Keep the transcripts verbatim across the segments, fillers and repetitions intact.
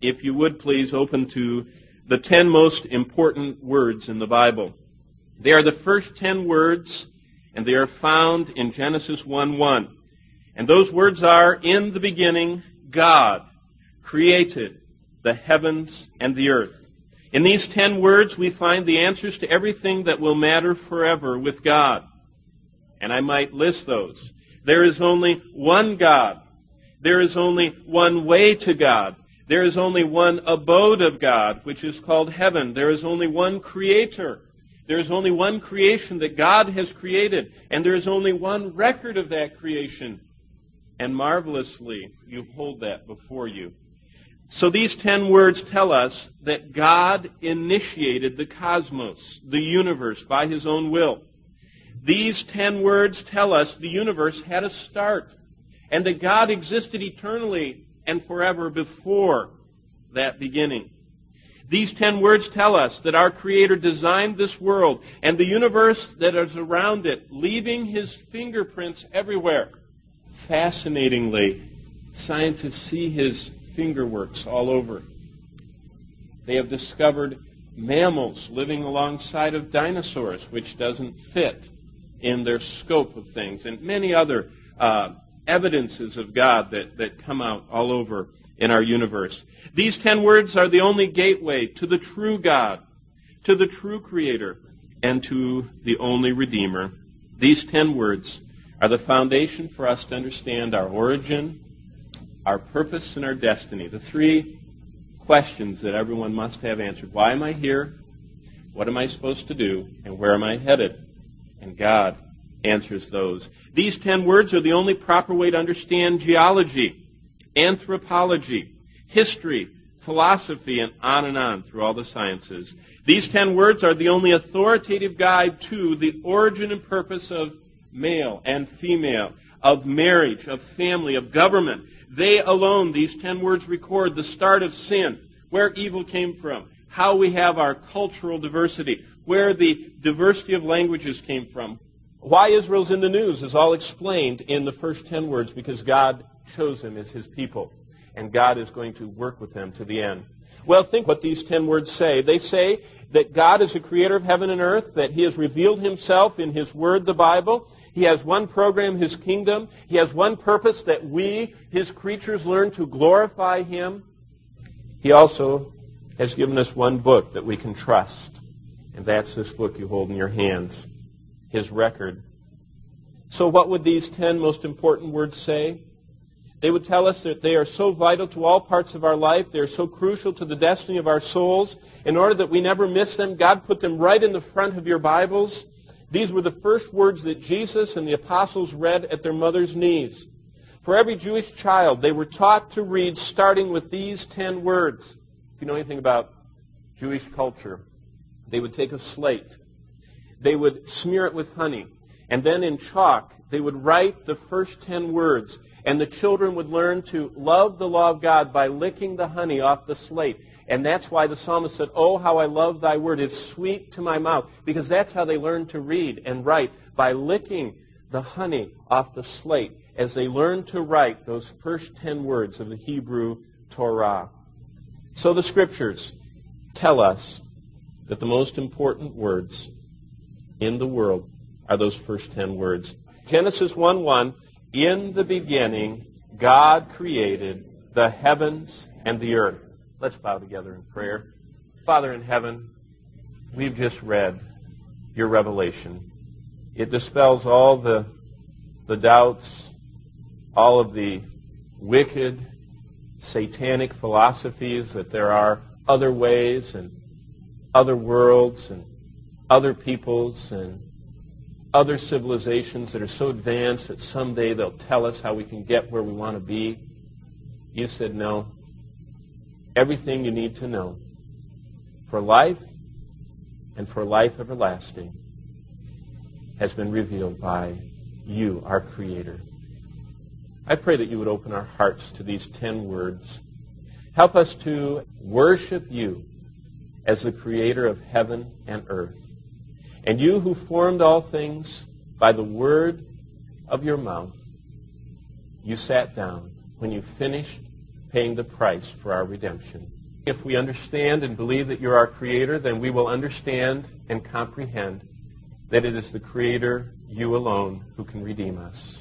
if you would please open to the ten most important words in the Bible. They are the first ten words, and they are found in Genesis one one. And those words are, in the beginning, God created the heavens and the earth. In these ten words, we find the answers to everything that will matter forever with God. And I might list those. There is only one God. There is only one way to God. There is only one abode of God, which is called heaven. There is only one creator. There is only one creation that God has created. And there is only one record of that creation. And marvelously, you hold that before you. So these ten words tell us that God initiated the cosmos, the universe, by His own will. These ten words tell us the universe had a start, and that God existed eternally and forever before that beginning. These ten words tell us that our Creator designed this world and the universe that is around it, leaving His fingerprints everywhere. Fascinatingly, scientists see His fingerworks all over. They have discovered mammals living alongside of dinosaurs, which doesn't fit in their scope of things, and many other uh, evidences of God that, that come out all over in our universe. These ten words are the only gateway to the true God, to the true Creator, and to the only Redeemer. These ten words are the foundation for us to understand our origin, our purpose, and our destiny. The three questions that everyone must have answered. Why am I here? What am I supposed to do? And where am I headed? And God answers those. These ten words are the only proper way to understand geology, anthropology, history, philosophy, and on and on through all the sciences. These ten words are the only authoritative guide to the origin and purpose of male and female, of marriage, of family, of government. They alone, these ten words, record the start of sin, where evil came from, how we have our cultural diversity, where the diversity of languages came from. Why Israel's in the news is all explained in the first ten words, because God chose them as His people, and God is going to work with them to the end. Well, think what these ten words say. They say that God is the creator of heaven and earth, that He has revealed Himself in His Word, the Bible. He has one program, His kingdom. He has one purpose, that we, His creatures, learn to glorify Him. He also has given us one book that we can trust. And that's this book you hold in your hands, His record. So what would these ten most important words say? They would tell us that they are so vital to all parts of our life. They are so crucial to the destiny of our souls. In order that we never miss them, God put them right in the front of your Bibles. These were the first words that Jesus and the apostles read at their mother's knees. For every Jewish child, they were taught to read starting with these ten words. If you know anything about Jewish culture, they would take a slate. They would smear it with honey. And then in chalk, they would write the first ten words. And the children would learn to love the law of God by licking the honey off the slate. And that's why the psalmist said, "Oh, how I love thy word. It's sweet to my mouth." Because that's how they learned to read and write, by licking the honey off the slate as they learned to write those first ten words of the Hebrew Torah. So the Scriptures tell us that the most important words in the world are those first ten words. Genesis one one, in the beginning, God created the heavens and the earth. Let's bow together in prayer. Father in heaven, we've just read your revelation. It dispels all the, the doubts, all of the wicked, satanic philosophies that there are other ways and other worlds and other peoples and other civilizations that are so advanced that someday they'll tell us how we can get where we want to be. You said no. Everything you need to know for life and for life everlasting has been revealed by you, our Creator. I pray that you would open our hearts to these ten words. Help us to worship you as the Creator of heaven and earth. And you who formed all things by the word of your mouth, you sat down when you finished paying the price for our redemption. If we understand and believe that you're our Creator, then we will understand and comprehend that it is the Creator, you alone, who can redeem us.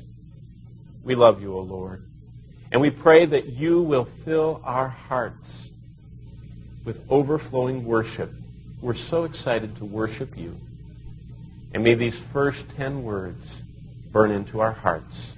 We love you, O Lord. And we pray that you will fill our hearts with overflowing worship. We're so excited to worship you. And may these first ten words burn into our hearts.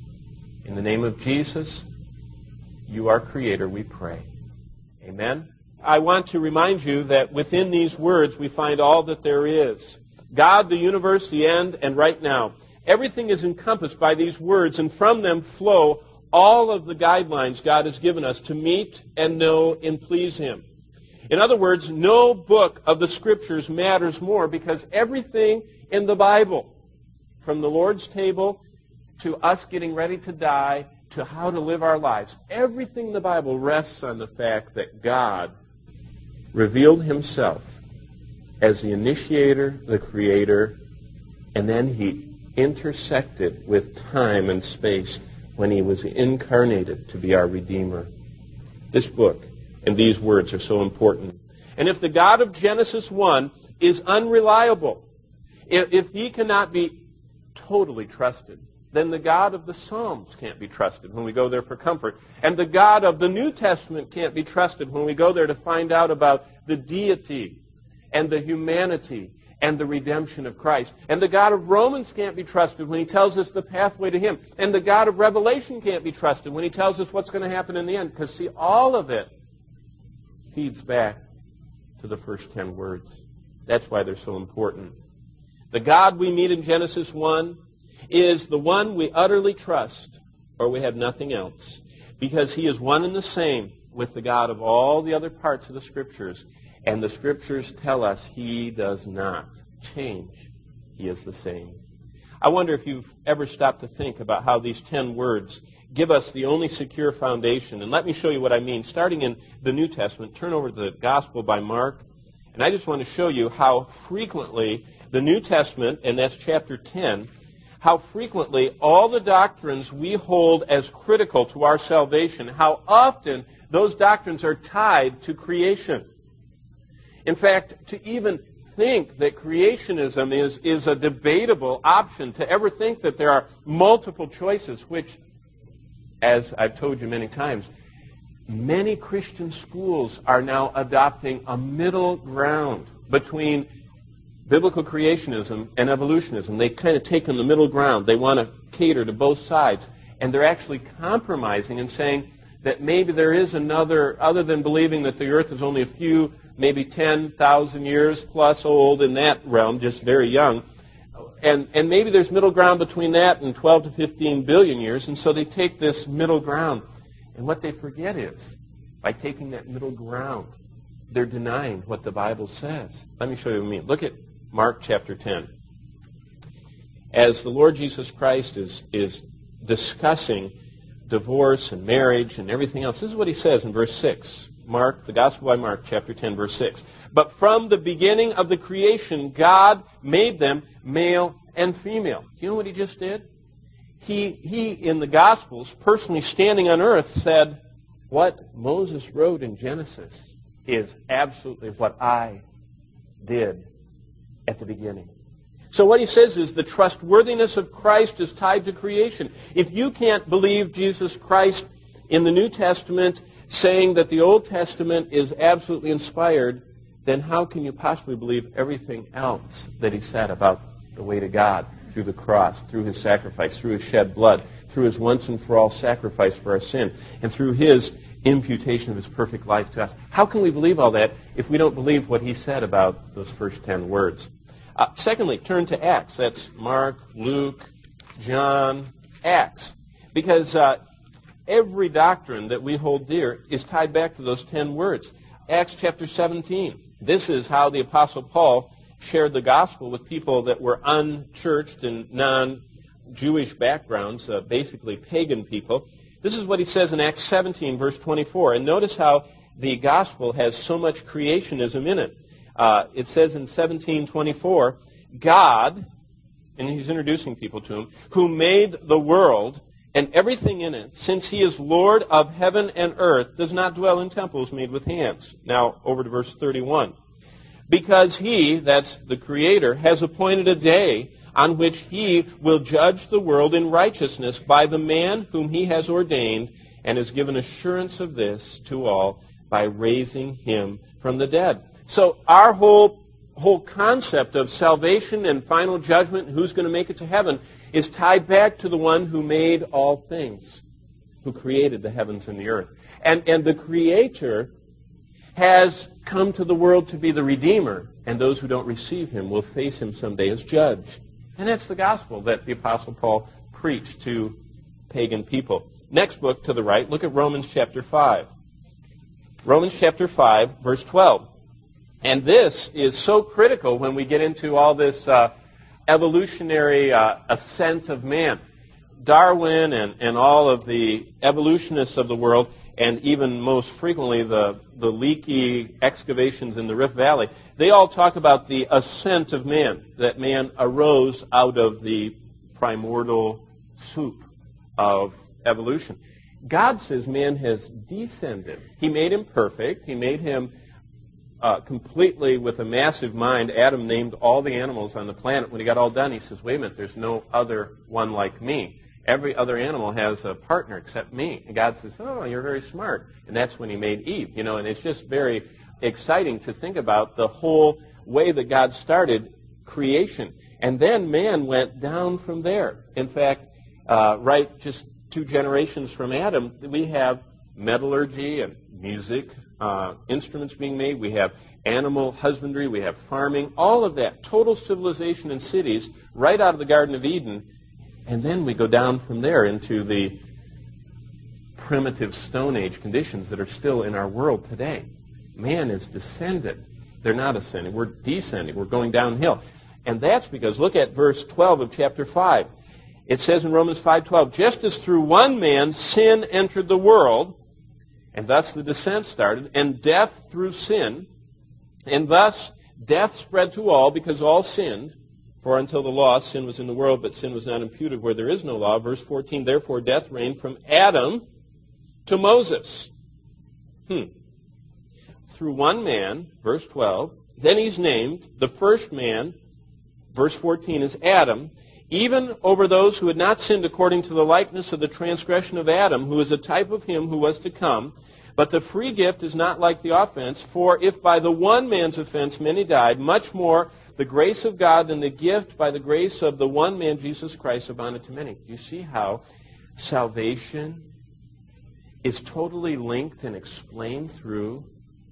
In the name of Jesus, you, our Creator, we pray. Amen. I want to remind you that within these words we find all that there is. God, the universe, the end, and right now. Everything is encompassed by these words, and from them flow all of the guidelines God has given us to meet and know and please Him. In other words, no book of the Scriptures matters more because everything in the Bible, from the Lord's table to us getting ready to die, to how to live our lives, everything in the Bible rests on the fact that God revealed Himself as the initiator, the creator, and then He intersected with time and space when He was incarnated to be our Redeemer. This book and these words are so important. And if the God of Genesis one is unreliable, if, if He cannot be totally trusted, then the God of the Psalms can't be trusted when we go there for comfort. And the God of the New Testament can't be trusted when we go there to find out about the deity and the humanity and the redemption of Christ. And the God of Romans can't be trusted when He tells us the pathway to Him. And the God of Revelation can't be trusted when He tells us what's going to happen in the end. Because, see, all of it feeds back to the first ten words. That's why they're so important. The God we meet in Genesis one is the one we utterly trust, or we have nothing else, because He is one and the same with the God of all the other parts of the Scriptures. And the Scriptures tell us He does not change. He is the same. I wonder if you've ever stopped to think about how these ten words give us the only secure foundation. And let me show you what I mean. Starting in the New Testament, turn over to the Gospel by Mark. And I just want to show you how frequently the New Testament, and that's chapter ten, how frequently all the doctrines we hold as critical to our salvation, how often those doctrines are tied to creation. In fact, to even think that creationism is, is a debatable option, to ever think that there are multiple choices, which, as I've told you many times, many Christian schools are now adopting a middle ground between biblical creationism and evolutionism. They've kind of taken the middle ground. They want to cater to both sides. And they're actually compromising and saying that maybe there is another, other than believing that the earth is only a few, maybe ten thousand years plus old in that realm, just very young. And, and maybe there's middle ground between that and twelve to fifteen billion years. And so they take this middle ground. And what they forget is, by taking that middle ground, they're denying what the Bible says. Let me show you what I mean. Look at Mark chapter ten. As the Lord Jesus Christ is, is discussing divorce and marriage and everything else, this is what He says in verse six. Mark, the Gospel by Mark, chapter ten, verse six. But from the beginning of the creation, God made them male and female. Do you know what He just did? He, he in the Gospels, personally standing on earth, said, what Moses wrote in Genesis is absolutely what I did at the beginning. So what he says is the trustworthiness of Christ is tied to creation. If you can't believe Jesus Christ in the New Testament saying that the Old Testament is absolutely inspired, then how can you possibly believe everything else that He said about the way to God through the cross, through His sacrifice, through His shed blood, through His once and for all sacrifice for our sin, and through His imputation of His perfect life to us? How can we believe all that if we don't believe what He said about those first ten words? Uh, secondly, turn to Acts. That's Mark, Luke, John, Acts. Because uh, every doctrine that we hold dear is tied back to those ten words. Acts chapter seventeen. This is how the Apostle Paul shared the gospel with people that were unchurched and non-Jewish backgrounds, uh, basically pagan people. This is what he says in Acts seventeen, verse twenty-four. And notice how the gospel has so much creationism in it. Uh, it says in seventeen twenty-four, God, and he's introducing people to Him, who made the world, and everything in it, since he is Lord of heaven and earth, does not dwell in temples made with hands. Now, over to verse thirty-one. Because he, that's the Creator, has appointed a day on which he will judge the world in righteousness by the man whom he has ordained, and has given assurance of this to all by raising him from the dead. So our whole whole concept of salvation and final judgment, who's going to make it to heaven, is tied back to the one who made all things, who created the heavens and the earth. And, and the Creator has come to the world to be the Redeemer, and those who don't receive him will face him someday as judge. And that's the gospel that the Apostle Paul preached to pagan people. Next book to the right, look at Romans chapter five. Romans chapter five, verse twelve. And this is so critical when we get into all this uh, evolutionary uh, ascent of man. Darwin and, and all of the evolutionists of the world, and even most frequently the, the leaky excavations in the Rift Valley, they all talk about the ascent of man, that man arose out of the primordial soup of evolution. God says man has descended. He made him perfect. He made him uh, completely with a massive mind. Adam named all the animals on the planet. When he got all done, he says, wait a minute, there's no other one like me. Every other animal has a partner except me. And God says, oh, you're very smart. And that's when he made Eve. You know, and it's just very exciting to think about the whole way that God started creation. And then man went down from there. In fact, uh, right just two generations from Adam, we have metallurgy and music, uh, instruments being made. We have animal husbandry. We have farming. All of that, total civilization in cities right out of the Garden of Eden. And then we go down from there into the primitive Stone Age conditions that are still in our world today. Man is descended. They're not ascending. We're descending. We're going downhill. And that's because, look at verse twelve of chapter five. It says in Romans five twelve, just as through one man sin entered the world, and thus the descent started, and death through sin, and thus death spread to all because all sinned. For until the law, sin was in the world, but sin was not imputed where there is no law. Verse fourteen, therefore death reigned from Adam to Moses. Hmm. Through one man, verse twelve, then he's named, the first man, verse fourteen, is Adam, even over those who had not sinned according to the likeness of the transgression of Adam, who is a type of him who was to come. But the free gift is not like the offense, for if by the one man's offense many died, much more the grace of God and the gift by the grace of the one man, Jesus Christ, abounded to many. Do you see how salvation is totally linked and explained through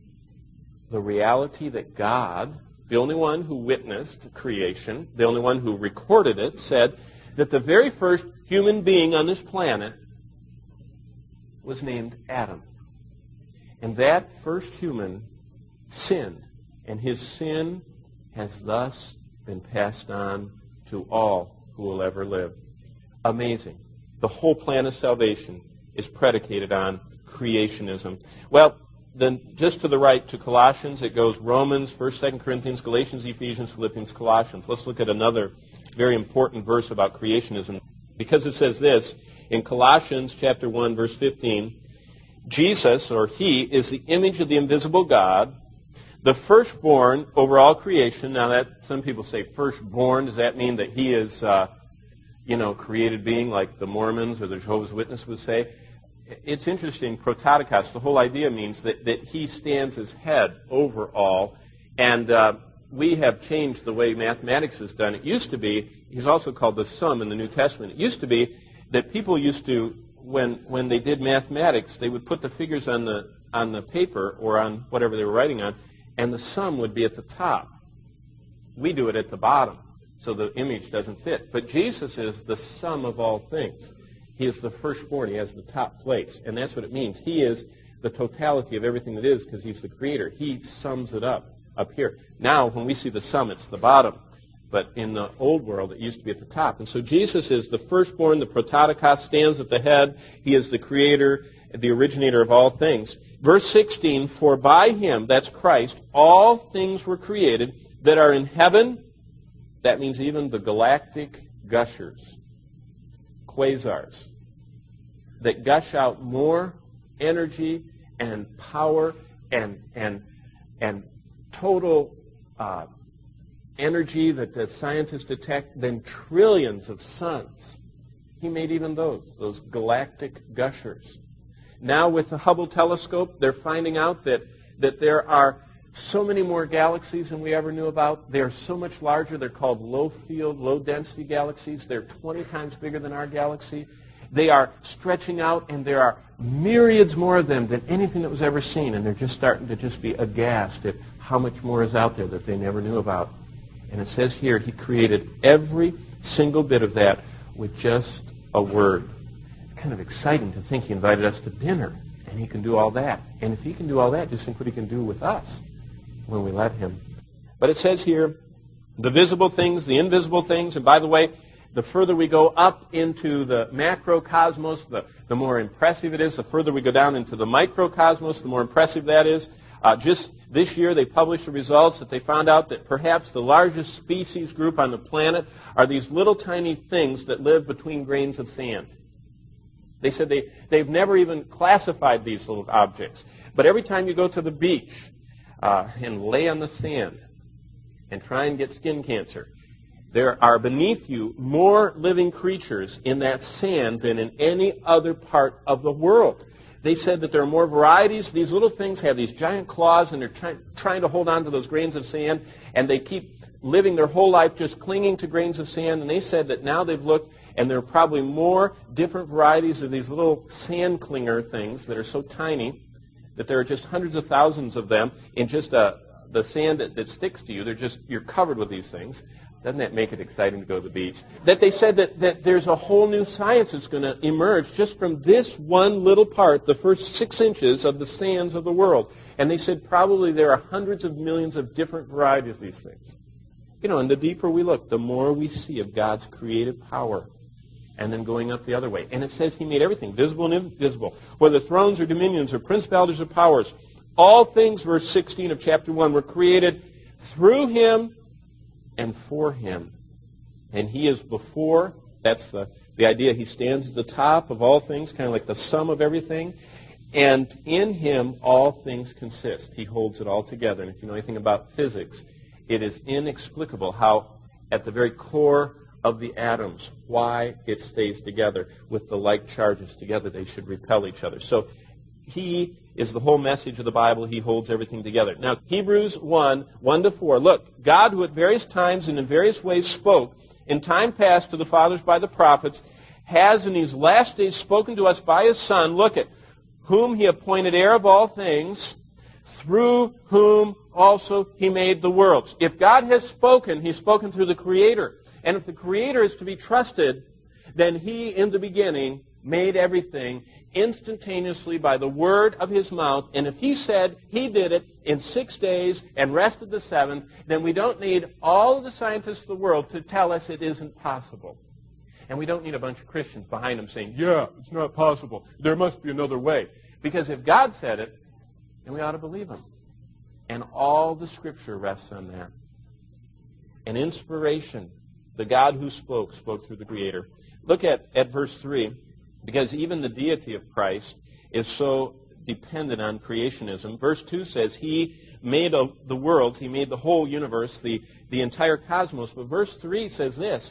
the reality that God, the only one who witnessed creation, the only one who recorded it, said that the very first human being on this planet was named Adam. And that first human sinned, and his sin has thus been passed on to all who will ever live. Amazing. The whole plan of salvation is predicated on creationism. Well, then just to the right to Colossians, it goes Romans, First, Second Corinthians, Galatians, Ephesians, Philippians, Colossians. Let's look at another very important verse about creationism. Because it says this, in Colossians chapter one, verse fifteen, Jesus, or he, is the image of the invisible God, the firstborn over all creation. Now that some people say firstborn, does that mean that he is, uh, you know, created being like the Mormons or the Jehovah's Witnesses would say? It's interesting, prototokos, the whole idea means that, that he stands as head over all. And uh, we have changed the way mathematics is done. It used to be, he's also called the sum in the New Testament. It used to be that people used to, when when they did mathematics, they would put the figures on the on the paper or on whatever they were writing on, and the sum would be at the top. We do it at the bottom, so the image doesn't fit. But Jesus is the sum of all things. He is the firstborn. He has the top place, and that's what it means. He is the totality of everything that is because he's the creator. He sums it up up here. Now, when we see the sum, it's the bottom. But in the old world, it used to be at the top. And so Jesus is the firstborn, the prototokos, stands at the head. He is the creator, the originator of all things. Verse sixteen, for by him, that's Christ, all things were created that are in heaven. That means even the galactic gushers, quasars, that gush out more energy and power and and and total uh, energy that the scientists detect than trillions of suns. He made even those, those galactic gushers. Now with the Hubble telescope, they're finding out that, that there are so many more galaxies than we ever knew about. They're so much larger. They're called low-field, low-density galaxies. They're twenty times bigger than our galaxy. They are stretching out, and there are myriads more of them than anything that was ever seen, and they're just starting to just be aghast at how much more is out there that they never knew about. And it says here, he created every single bit of that with just a word. Kind of exciting to think he invited us to dinner, and he can do all that. And if he can do all that, just think what he can do with us when we let him. But it says here, the visible things, the invisible things, and by the way, the further we go up into the macrocosmos, the, the more impressive it is. The further we go down into the microcosmos, the more impressive that is. Uh, just this year, they published the results that they found out that perhaps the largest species group on the planet are these little tiny things that live between grains of sand. They said they, they've never even classified these little objects. But every time you go to the beach uh, and lay on the sand and try and get skin cancer, there are beneath you more living creatures in that sand than in any other part of the world. They said that there are more varieties. These little things have these giant claws, and they're try- trying to hold on to those grains of sand, and they keep living their whole life just clinging to grains of sand. And they said that now they've looked, and there are probably more different varieties of these little sand clinger things that are so tiny that there are just hundreds of thousands of them in just a, the sand that, that sticks to you. They're just, you're covered with these things. Doesn't that make it exciting to go to the beach? That they said that, that there's a whole new science that's going to emerge just from this one little part, the first six inches of the sands of the world. And they said probably there are hundreds of millions of different varieties of these things. You know, and the deeper we look, the more we see of God's creative power. And then going up the other way. And it says he made everything, visible and invisible, whether thrones or dominions or principalities or powers. All things, verse sixteen of chapter one, were created through him and for him. And he is before, that's the, the idea, he stands at the top of all things, kind of like the sum of everything. And in him all things consist. He holds it all together. And if you know anything about physics, it is inexplicable how at the very core of the atoms, why it stays together. With the like charges together, they should repel each other. So he is the whole message of the Bible. He holds everything together. Now, Hebrews one, one to four. Look, God, who at various times and in various ways spoke in time past to the fathers by the prophets, has in these last days spoken to us by his Son. Look at whom he appointed heir of all things, through whom also he made the worlds. If God has spoken, he's spoken through the Creator. And if the Creator is to be trusted, then he, in the beginning, made everything instantaneously by the word of his mouth. And if he said he did it in six days and rested the seventh, then we don't need all of the scientists of the world to tell us it isn't possible. And we don't need a bunch of Christians behind them saying, yeah, it's not possible. There must be another way. Because if God said it, then we ought to believe him. And all the Scripture rests on that. And inspiration, the God who spoke, spoke through the Creator. Look at, at verse three, because even the deity of Christ is so dependent on creationism. Verse two says, he made a, the worlds, he made the whole universe, the, the entire cosmos. But verse three says this,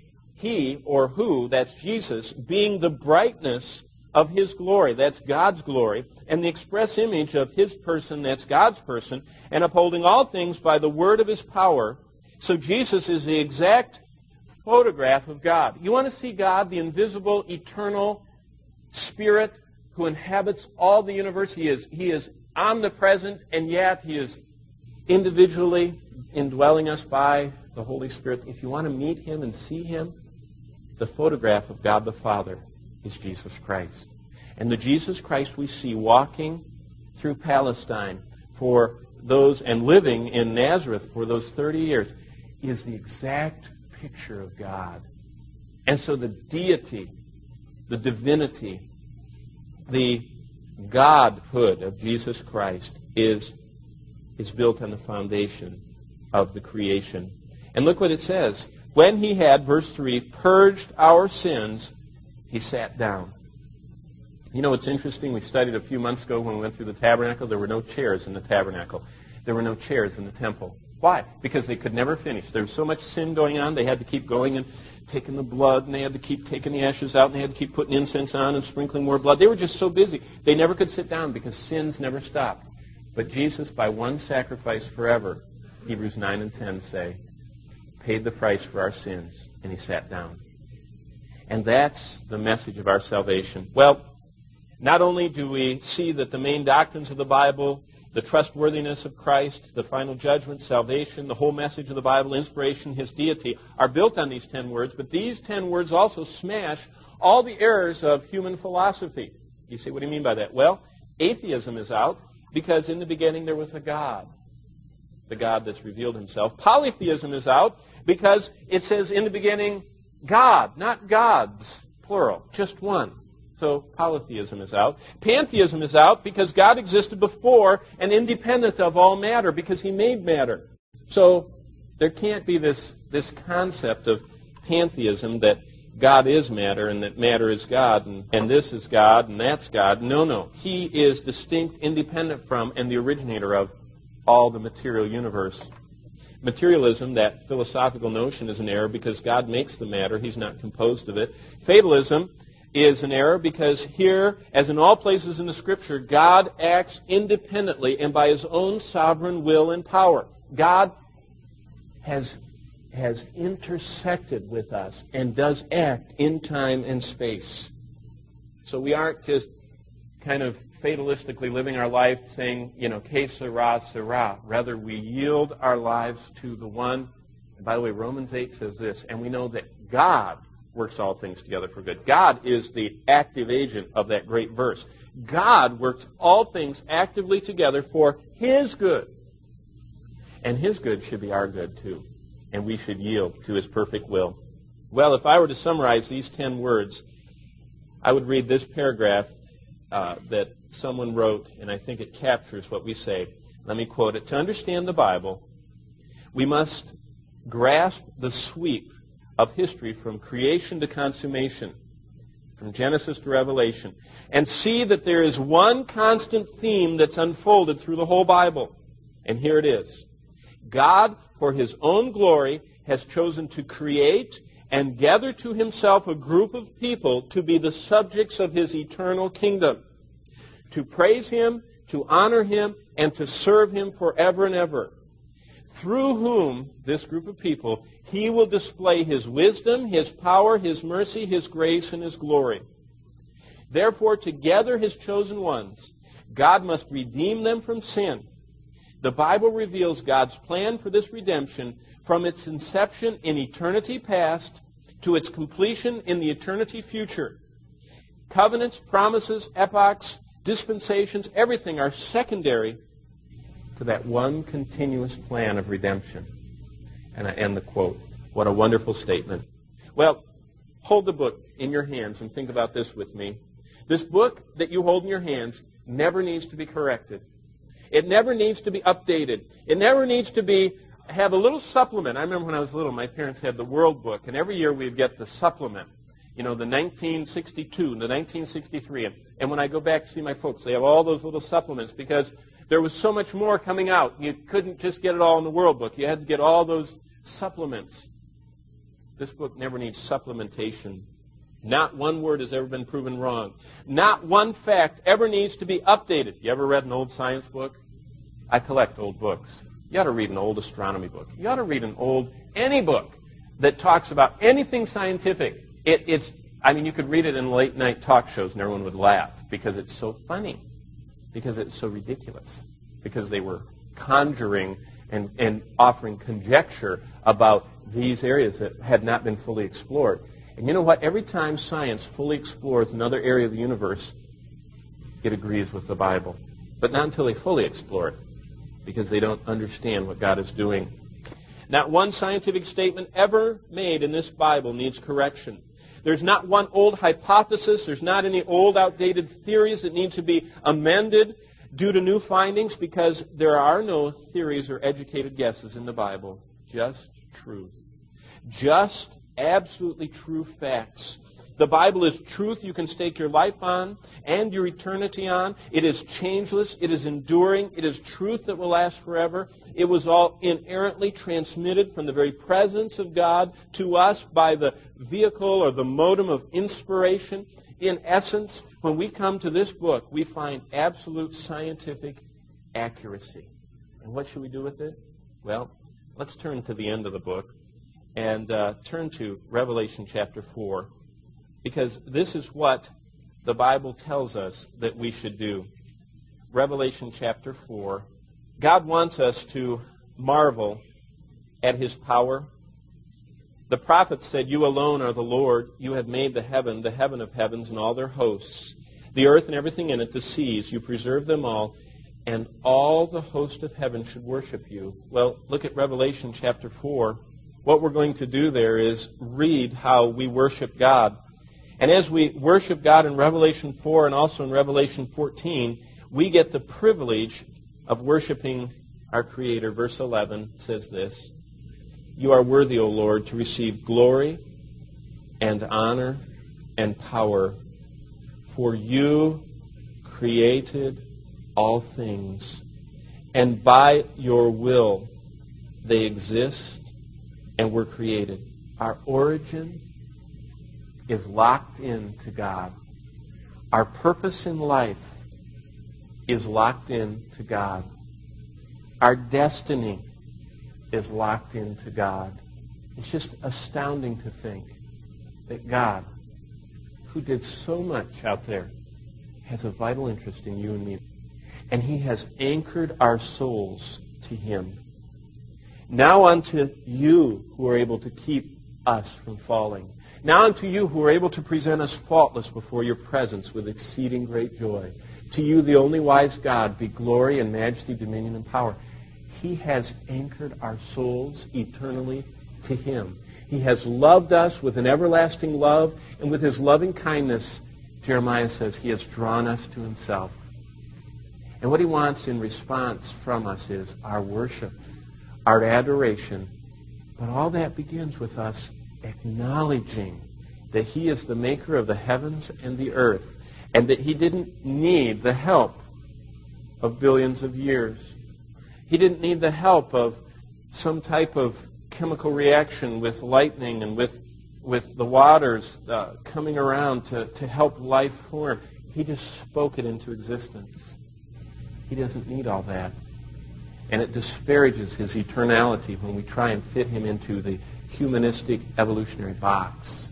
he, or who, that's Jesus, being the brightness of his glory, that's God's glory, and the express image of his person, that's God's person, and upholding all things by the word of his power. So Jesus is the exact photograph of God. You want to see God, the invisible, eternal Spirit who inhabits all the universe? He is, he is omnipresent, and yet he is individually indwelling us by the Holy Spirit. If you want to meet him and see him, the photograph of God the Father is Jesus Christ. And the Jesus Christ we see walking through Palestine for those and living in Nazareth for those thirty years is the exact picture of God. And so the deity, the divinity, the Godhood of Jesus Christ is, is built on the foundation of the creation. And look what it says. When he had, verse three, purged our sins, he sat down. You know, it's interesting. We studied a few months ago when we went through the tabernacle. There were no chairs in the tabernacle. There were no chairs in the temple. Why? Because they could never finish. There was so much sin going on, they had to keep going and taking the blood, and they had to keep taking the ashes out, and they had to keep putting incense on and sprinkling more blood. They were just so busy. They never could sit down because sins never stopped. But Jesus, by one sacrifice forever, Hebrews nine and ten say, paid the price for our sins, and he sat down. And that's the message of our salvation. Well, not only do we see that the main doctrines of the Bible, the trustworthiness of Christ, the final judgment, salvation, the whole message of the Bible, inspiration, his deity, are built on these ten words, but these ten words also smash all the errors of human philosophy. You say, what do you mean by that? Well, atheism is out because in the beginning there was a God, the God that's revealed himself. Polytheism is out because it says in the beginning God, not gods, plural, just one. So polytheism is out. Pantheism is out because God existed before and independent of all matter because he made matter. So there can't be this, this concept of pantheism that God is matter and that matter is God and, and this is God and that's God. No, no. He is distinct, independent from, and the originator of all the material universe. Materialism, that philosophical notion, is an error because God makes the matter. He's not composed of it. Fatalism is an error because here, as in all places in the Scripture, God acts independently and by his own sovereign will and power. God has, has intersected with us and does act in time and space. So we aren't just kind of fatalistically living our life saying, you know, que sera, sera. Rather, we yield our lives to the one. And by the way, Romans eight says this, and we know that God works all things together for good. God is the active agent of that great verse. God works all things actively together for his good. And his good should be our good too. And we should yield to his perfect will. Well, if I were to summarize these ten words, I would read this paragraph uh, that someone wrote, and I think it captures what we say. Let me quote it. To understand the Bible, we must grasp the sweep of history from creation to consummation, from Genesis to Revelation, and see that there is one constant theme that's unfolded through the whole Bible. And here it is. God, for his own glory, has chosen to create and gather to himself a group of people to be the subjects of his eternal kingdom, to praise him, to honor him, and to serve him forever and ever, through whom, this group of people, he will display his wisdom, his power, his mercy, his grace, and his glory. Therefore, together his chosen ones, God must redeem them from sin. The Bible reveals God's plan for this redemption from its inception in eternity past to its completion in the eternity future. Covenants, promises, epochs, dispensations, everything are secondary to that one continuous plan of redemption. And I end the quote. What a wonderful statement. Well, hold the book in your hands and think about this with me. This book that you hold in your hands never needs to be corrected. It never needs to be updated. It never needs to be have a little supplement. I remember when I was little, my parents had the World Book, and every year we'd get the supplement. You know, the nineteen sixty-two, the nineteen sixty-three. And, and when I go back to see my folks, they have all those little supplements because there was so much more coming out. You couldn't just get it all in the World Book. You had to get all those supplements. This book never needs supplementation. Not one word has ever been proven wrong. Not one fact ever needs to be updated. You ever read an old science book? I collect old books. You ought to read an old astronomy book. You ought to read an old, any book that talks about anything scientific. It, it's, I mean, you could read it in late night talk shows and everyone would laugh because it's so funny, because it's so ridiculous, because they were conjuring and, and offering conjecture about these areas that had not been fully explored. And you know what? Every time science fully explores another area of the universe, it agrees with the Bible. But not until they fully explore it, because they don't understand what God is doing. Not one scientific statement ever made in this Bible needs correction. There's not one old hypothesis. There's not any old, outdated theories that need to be amended due to new findings, because there are no theories or educated guesses in the Bible. Just truth. Just absolutely true facts The Bible is truth you can stake your life on and your eternity on. It is changeless. It is enduring. It is truth that will last forever. It was all inerrantly transmitted from the very presence of God to us by the vehicle or the modem of inspiration. In essence, when we come to this book, we find absolute scientific accuracy. And what should we do with it? Well, let's turn to the end of the book and uh, turn to Revelation chapter four. Because this is what the Bible tells us that we should do. Revelation chapter four. God wants us to marvel at His power. The prophets said, "You alone are the Lord. You have made the heaven, the heaven of heavens, and all their hosts, the earth and everything in it, the seas. You preserve them all, and all the host of heaven should worship you." Well, look at Revelation chapter four. What we're going to do there is read how we worship God. And as we worship God in Revelation four and also in Revelation fourteen, we get the privilege of worshiping our Creator. Verse eleven says this, "You are worthy, O Lord, to receive glory and honor and power, for you created all things, and by your will they exist and were created." Our origin is locked into God. Our purpose in life is locked into God. Our destiny is locked into God. It's just astounding to think that God, who did so much out there, has a vital interest in you and me. And He has anchored our souls to Him. Now unto you who are able to keep us from falling. Now unto you who are able to present us faultless before your presence with exceeding great joy. To you, the only wise God, be glory and majesty, dominion and power. He has anchored our souls eternally to Him. He has loved us with an everlasting love, and with His loving kindness, Jeremiah says, He has drawn us to Himself. And what He wants in response from us is our worship, our adoration. But all that begins with us acknowledging that He is the maker of the heavens and the earth, and that He didn't need the help of billions of years. He didn't need the help of some type of chemical reaction with lightning and with with the waters uh, coming around to, to help life form. He just spoke it into existence. He doesn't need all that. And it disparages His eternality when we try and fit Him into the humanistic evolutionary box.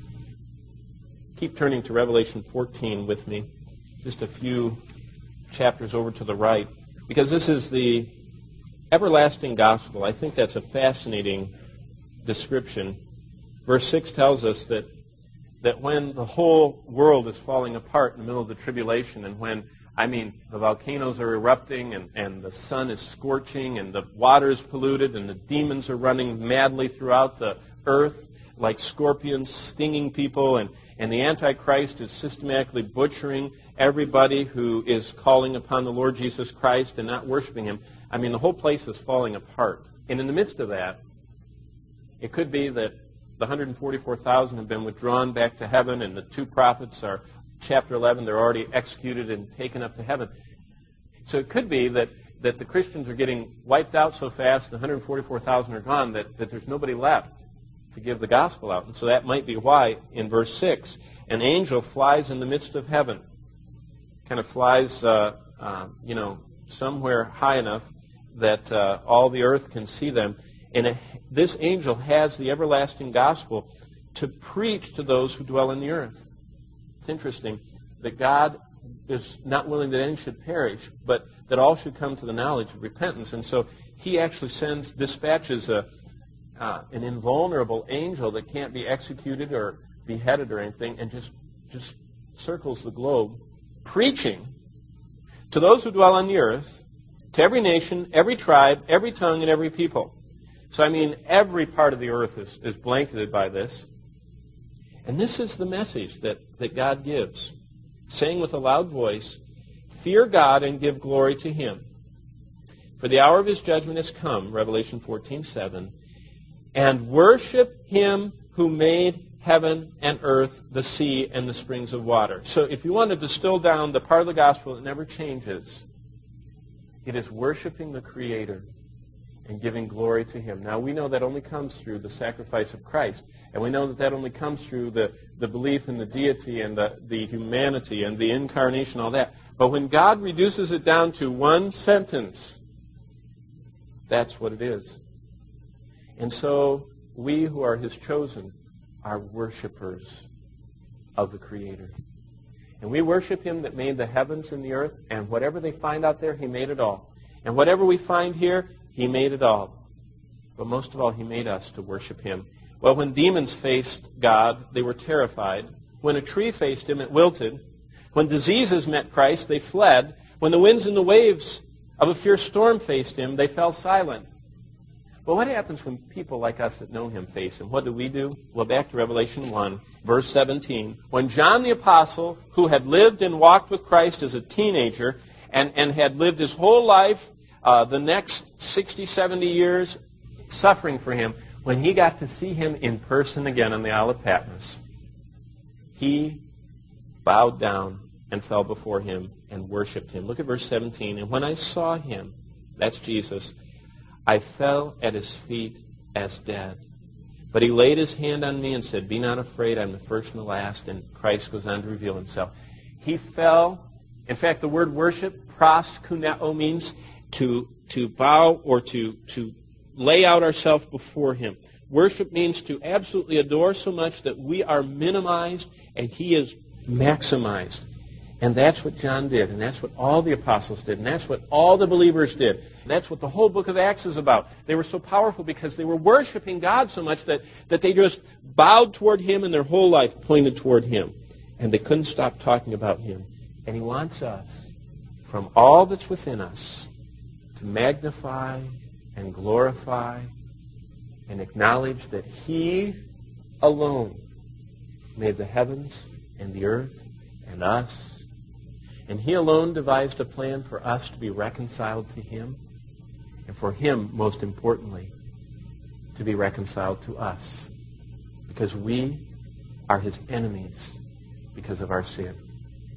Keep turning to Revelation fourteen with me, just a few chapters over to the right, because this is the everlasting gospel. I think that's a fascinating description. Verse six tells us that, that when the whole world is falling apart in the middle of the tribulation, and when I mean, the volcanoes are erupting, and, and the sun is scorching, and the water is polluted, and the demons are running madly throughout the earth like scorpions stinging people, and, and the Antichrist is systematically butchering everybody who is calling upon the Lord Jesus Christ and not worshiping Him. I mean, the whole place is falling apart. And in the midst of that, it could be that the one hundred forty-four thousand have been withdrawn back to heaven, and the two prophets are chapter eleven, they're already executed and taken up to heaven. So it could be that, that the Christians are getting wiped out so fast, and one hundred forty-four thousand are gone, that, that there's nobody left to give the gospel out. And so that might be why, in verse six, an angel flies in the midst of heaven. Kind of flies, uh, uh, you know, somewhere high enough that uh, all the earth can see them. And a, this angel has the everlasting gospel to preach to those who dwell in the earth. It's interesting that God is not willing that any should perish, but that all should come to the knowledge of repentance. And so He actually sends, dispatches a, uh, an invulnerable angel that can't be executed or beheaded or anything, and just, just circles the globe, preaching to those who dwell on the earth, to every nation, every tribe, every tongue, and every people. So, I mean, every part of the earth is, is blanketed by this. And this is the message that, that God gives, saying with a loud voice, "Fear God and give glory to Him. For the hour of His judgment has come," Revelation fourteen seven, "and worship Him who made heaven and earth, the sea, and the springs of water. So if you want to distill down the part of the gospel that never changes, it is worshiping the Creator and giving glory to Him. Now, we know that only comes through the sacrifice of Christ. And we know that that only comes through the, the belief in the deity and the, the humanity and the incarnation, all that. But when God reduces it down to one sentence, that's what it is. And so we who are His chosen are worshipers of the Creator. And we worship Him that made the heavens and the earth, and whatever they find out there, He made it all. And whatever we find here, He made it all. But most of all, He made us to worship Him. Well, when demons faced God, they were terrified. When a tree faced Him, it wilted. When diseases met Christ, they fled. When the winds and the waves of a fierce storm faced Him, they fell silent. Well, what happens when people like us that know Him face Him? What do we do? Well, back to Revelation one, verse seventeen. When John the Apostle, who had lived and walked with Christ as a teenager and, and had lived his whole life, uh, the next sixty, seventy years, suffering for Him, when he got to see Him in person again on the Isle of Patmos, he bowed down and fell before Him and worshipped Him. Look at verse seventeen. And when I saw Him, that's Jesus, I fell at His feet as dead. But He laid His hand on me and said, be not afraid, I'm the first and the last. And Christ goes on to reveal Himself. He fell. In fact, the word worship, proskuneo, means to, to bow or to, to lay out ourselves before Him. Worship means to absolutely adore so much that we are minimized and He is maximized. And that's what John did, and that's what all the apostles did, and that's what all the believers did. That's what the whole book of Acts is about. They were so powerful because they were worshiping God so much that, that they just bowed toward Him and their whole life pointed toward Him. And they couldn't stop talking about Him. And He wants us, from all that's within us, to magnify and glorify and acknowledge that He alone made the heavens and the earth and us. And He alone devised a plan for us to be reconciled to Him, and for Him, most importantly, to be reconciled to us, because we are His enemies because of our sin.